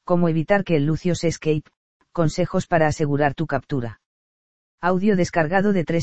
Cómo evitar que el lucio se escape, consejos para asegurar tu captura. Audio descargado de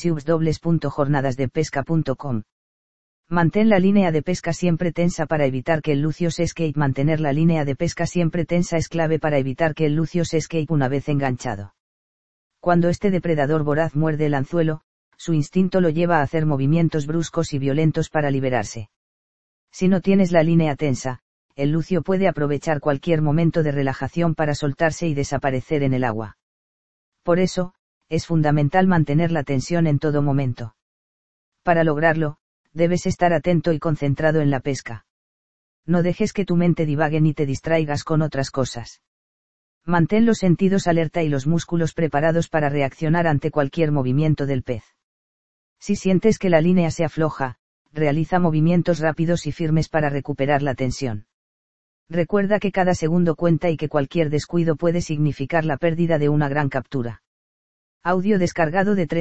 www.jornadasdepesca.com. Mantén la línea de pesca siempre tensa para evitar que el lucio se escape. Mantener la línea de pesca siempre tensa es clave para evitar que el lucio se escape una vez enganchado. Cuando este depredador voraz muerde el anzuelo, su instinto lo lleva a hacer movimientos bruscos y violentos para liberarse. Si no tienes la línea tensa, el lucio puede aprovechar cualquier momento de relajación para soltarse y desaparecer en el agua. Por eso, es fundamental mantener la tensión en todo momento. Para lograrlo, debes estar atento y concentrado en la pesca. No dejes que tu mente divague ni te distraigas con otras cosas. Mantén los sentidos alerta y los músculos preparados para reaccionar ante cualquier movimiento del pez. Si sientes que la línea se afloja, realiza movimientos rápidos y firmes para recuperar la tensión. Recuerda que cada segundo cuenta y que cualquier descuido puede significar la pérdida de una gran captura. Audio descargado de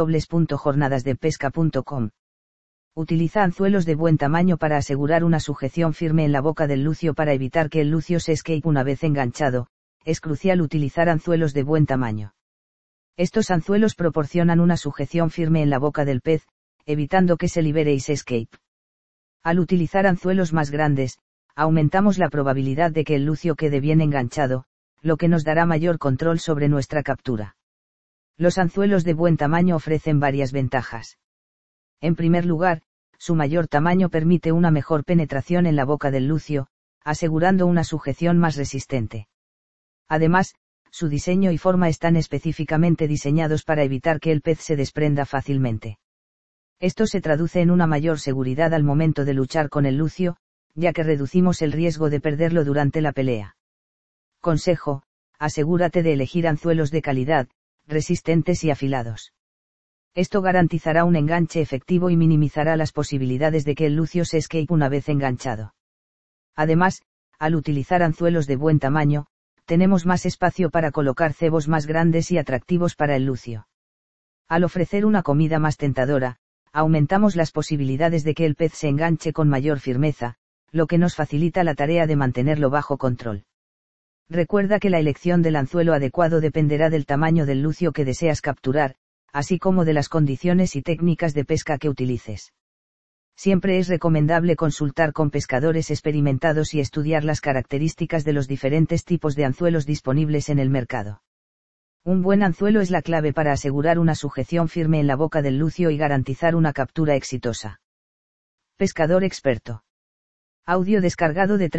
www.jornadasdepesca.com. Utiliza anzuelos de buen tamaño para asegurar una sujeción firme en la boca del lucio para evitar que el lucio se escape una vez enganchado. Es crucial utilizar anzuelos de buen tamaño. Estos anzuelos proporcionan una sujeción firme en la boca del pez, evitando que se libere y se escape. Al utilizar anzuelos más grandes, aumentamos la probabilidad de que el lucio quede bien enganchado, lo que nos dará mayor control sobre nuestra captura. Los anzuelos de buen tamaño ofrecen varias ventajas. En primer lugar, su mayor tamaño permite una mejor penetración en la boca del lucio, asegurando una sujeción más resistente. Además, su diseño y forma están específicamente diseñados para evitar que el pez se desprenda fácilmente. Esto se traduce en una mayor seguridad al momento de luchar con el lucio, ya que reducimos el riesgo de perderlo durante la pelea. Consejo: asegúrate de elegir anzuelos de calidad, resistentes y afilados. Esto garantizará un enganche efectivo y minimizará las posibilidades de que el lucio se escape una vez enganchado. Además, al utilizar anzuelos de buen tamaño, tenemos más espacio para colocar cebos más grandes y atractivos para el lucio. Al ofrecer una comida más tentadora, aumentamos las posibilidades de que el pez se enganche con mayor firmeza, lo que nos facilita la tarea de mantenerlo bajo control. Recuerda que la elección del anzuelo adecuado dependerá del tamaño del lucio que deseas capturar, así como de las condiciones y técnicas de pesca que utilices. Siempre es recomendable consultar con pescadores experimentados y estudiar las características de los diferentes tipos de anzuelos disponibles en el mercado. Un buen anzuelo es la clave para asegurar una sujeción firme en la boca del lucio y garantizar una captura exitosa. Pescador experto. Audio descargado de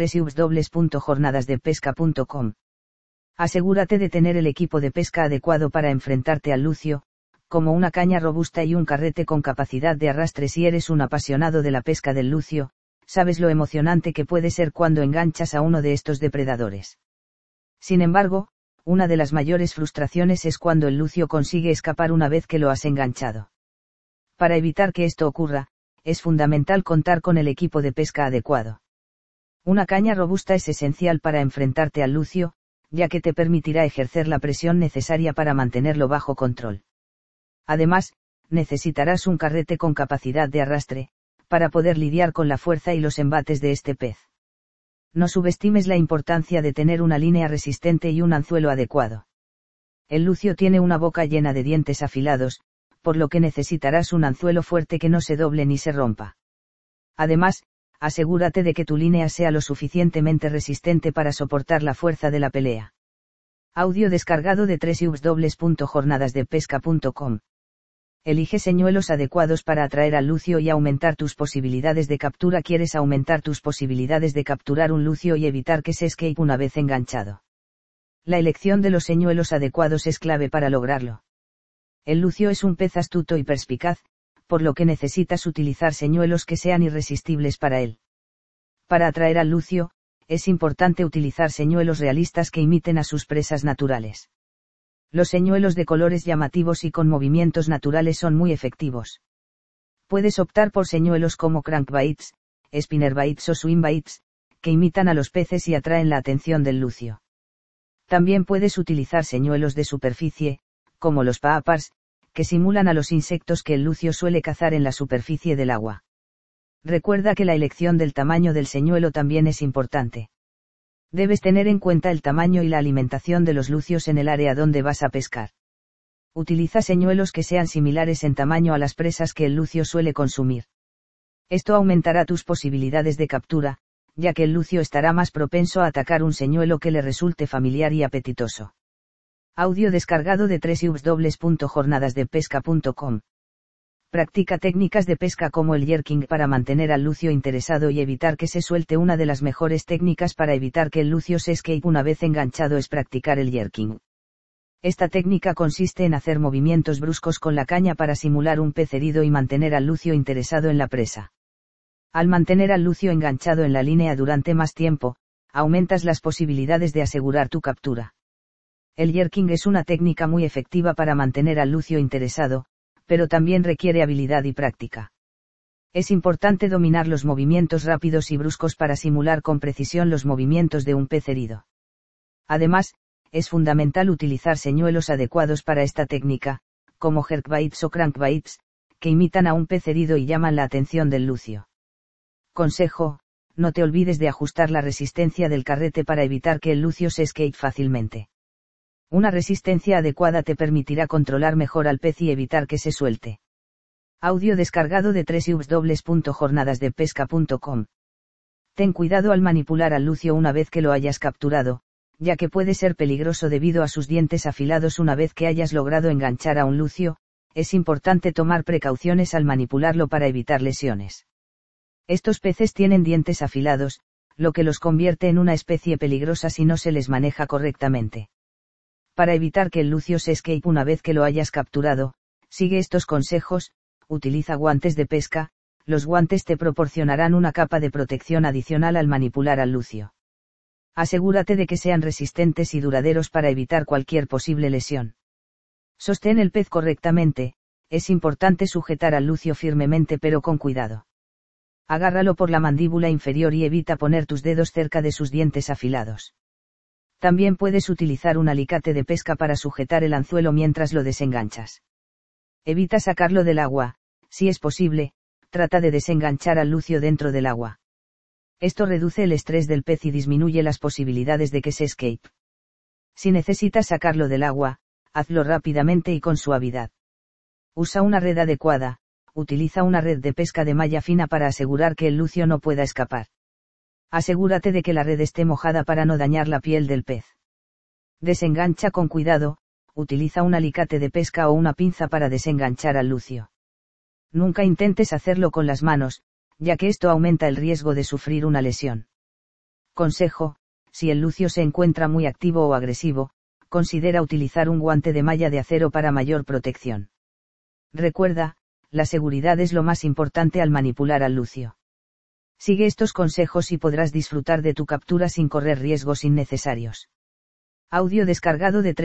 www.jornadasdepesca.com. Asegúrate de tener el equipo de pesca adecuado para enfrentarte al lucio, como una caña robusta y un carrete con capacidad de arrastre. Si eres un apasionado de la pesca del lucio, sabes lo emocionante que puede ser cuando enganchas a uno de estos depredadores. Sin embargo, una de las mayores frustraciones es cuando el lucio consigue escapar una vez que lo has enganchado. Para evitar que esto ocurra, es fundamental contar con el equipo de pesca adecuado. Una caña robusta es esencial para enfrentarte al lucio, ya que te permitirá ejercer la presión necesaria para mantenerlo bajo control. Además, necesitarás un carrete con capacidad de arrastre, para poder lidiar con la fuerza y los embates de este pez. No subestimes la importancia de tener una línea resistente y un anzuelo adecuado. El lucio tiene una boca llena de dientes afilados, por lo que necesitarás un anzuelo fuerte que no se doble ni se rompa. Además, asegúrate de que tu línea sea lo suficientemente resistente para soportar la fuerza de la pelea. Audio descargado de www.jornadasdepesca.com. Elige señuelos adecuados para atraer al lucio y aumentar tus posibilidades de captura. ¿Quieres aumentar tus posibilidades de capturar un lucio y evitar que se escape una vez enganchado? La elección de los señuelos adecuados es clave para lograrlo. El lucio es un pez astuto y perspicaz, por lo que necesitas utilizar señuelos que sean irresistibles para él. Para atraer al lucio, es importante utilizar señuelos realistas que imiten a sus presas naturales. Los señuelos de colores llamativos y con movimientos naturales son muy efectivos. Puedes optar por señuelos como crankbaits, spinnerbaits o swingbaits, que imitan a los peces y atraen la atención del lucio. También puedes utilizar señuelos de superficie, como los paapars, que simulan a los insectos que el lucio suele cazar en la superficie del agua. Recuerda que la elección del tamaño del señuelo también es importante. Debes tener en cuenta el tamaño y la alimentación de los lucios en el área donde vas a pescar. Utiliza señuelos que sean similares en tamaño a las presas que el lucio suele consumir. Esto aumentará tus posibilidades de captura, ya que el lucio estará más propenso a atacar un señuelo que le resulte familiar y apetitoso. Audio descargado de www.jornadasdepesca.com. Practica técnicas de pesca como el jerking para mantener al lucio interesado y evitar que se suelte. Una de las mejores técnicas para evitar que el lucio se escape una vez enganchado es practicar el jerking. Esta técnica consiste en hacer movimientos bruscos con la caña para simular un pez herido y mantener al lucio interesado en la presa. Al mantener al lucio enganchado en la línea durante más tiempo, aumentas las posibilidades de asegurar tu captura. El jerking es una técnica muy efectiva para mantener al lucio interesado, pero también requiere habilidad y práctica. Es importante dominar los movimientos rápidos y bruscos para simular con precisión los movimientos de un pez herido. Además, es fundamental utilizar señuelos adecuados para esta técnica, como jerkbaits o crankbaits, que imitan a un pez herido y llaman la atención del lucio. Consejo: no te olvides de ajustar la resistencia del carrete para evitar que el lucio se escape fácilmente. Una resistencia adecuada te permitirá controlar mejor al pez y evitar que se suelte. Audio descargado de www.jornadasdepesca.com. Ten cuidado al manipular al lucio una vez que lo hayas capturado, ya que puede ser peligroso debido a sus dientes afilados. Una vez que hayas logrado enganchar a un lucio, es importante tomar precauciones al manipularlo para evitar lesiones. Estos peces tienen dientes afilados, lo que los convierte en una especie peligrosa si no se les maneja correctamente. Para evitar que el lucio se escape una vez que lo hayas capturado, sigue estos consejos: utiliza guantes de pesca. Los guantes te proporcionarán una capa de protección adicional al manipular al lucio. Asegúrate de que sean resistentes y duraderos para evitar cualquier posible lesión. Sostén el pez correctamente. Es importante sujetar al lucio firmemente pero con cuidado. Agárralo por la mandíbula inferior y evita poner tus dedos cerca de sus dientes afilados. También puedes utilizar un alicate de pesca para sujetar el anzuelo mientras lo desenganchas. Evita sacarlo del agua. Si es posible, trata de desenganchar al lucio dentro del agua. Esto reduce el estrés del pez y disminuye las posibilidades de que se escape. Si necesitas sacarlo del agua, hazlo rápidamente y con suavidad. Usa una red adecuada. Utiliza una red de pesca de malla fina para asegurar que el lucio no pueda escapar. Asegúrate de que la red esté mojada para no dañar la piel del pez. Desengancha con cuidado. Utiliza un alicate de pesca o una pinza para desenganchar al lucio. Nunca intentes hacerlo con las manos, ya que esto aumenta el riesgo de sufrir una lesión. Consejo: si el lucio se encuentra muy activo o agresivo, considera utilizar un guante de malla de acero para mayor protección. Recuerda, la seguridad es lo más importante al manipular al lucio. Sigue estos consejos y podrás disfrutar de tu captura sin correr riesgos innecesarios. Audio descargado de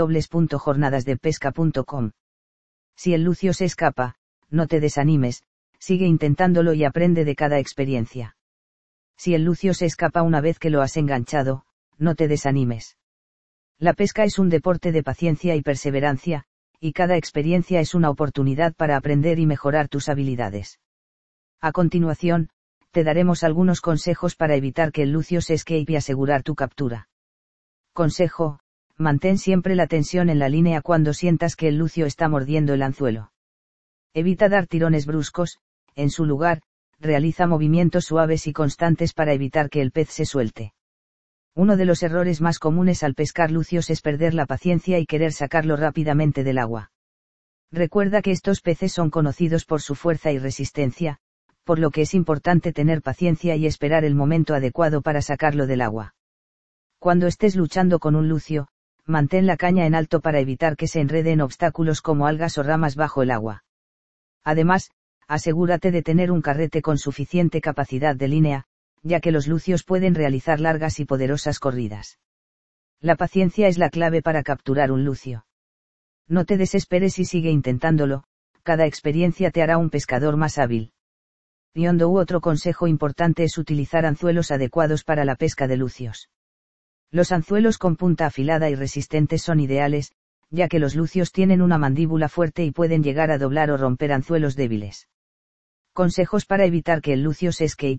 www.jornadasdepesca.com. Si el lucio se escapa, no te desanimes, sigue intentándolo y aprende de cada experiencia. Si el lucio se escapa una vez que lo has enganchado, no te desanimes. La pesca es un deporte de paciencia y perseverancia, y cada experiencia es una oportunidad para aprender y mejorar tus habilidades. A continuación, te daremos algunos consejos para evitar que el lucio se escape y asegurar tu captura. Consejo: mantén siempre la tensión en la línea cuando sientas que el lucio está mordiendo el anzuelo. Evita dar tirones bruscos. En su lugar, realiza movimientos suaves y constantes para evitar que el pez se suelte. Uno de los errores más comunes al pescar lucios es perder la paciencia y querer sacarlo rápidamente del agua. Recuerda que estos peces son conocidos por su fuerza y resistencia, por lo que es importante tener paciencia y esperar el momento adecuado para sacarlo del agua. Cuando estés luchando con un lucio, mantén la caña en alto para evitar que se enrede en obstáculos como algas o ramas bajo el agua. Además, asegúrate de tener un carrete con suficiente capacidad de línea, ya que los lucios pueden realizar largas y poderosas corridas. La paciencia es la clave para capturar un lucio. No te desesperes y sigue intentándolo, cada experiencia te hará un pescador más hábil. Otro consejo importante es utilizar anzuelos adecuados para la pesca de lucios. Los anzuelos con punta afilada y resistentes son ideales, ya que los lucios tienen una mandíbula fuerte y pueden llegar a doblar o romper anzuelos débiles. Consejos para evitar que el lucio se escape: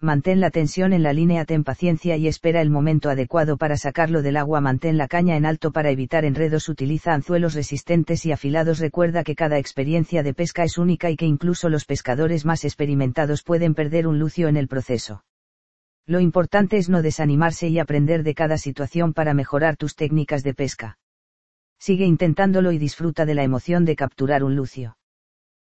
Mantén la tensión en la línea, ten paciencia y espera el momento adecuado para sacarlo del agua. Mantén la caña en alto para evitar enredos. Utiliza anzuelos resistentes y afilados. Recuerda que cada experiencia de pesca es única y que incluso los pescadores más experimentados pueden perder un lucio en el proceso. Lo importante es no desanimarse y aprender de cada situación para mejorar tus técnicas de pesca. Sigue intentándolo y disfruta de la emoción de capturar un lucio.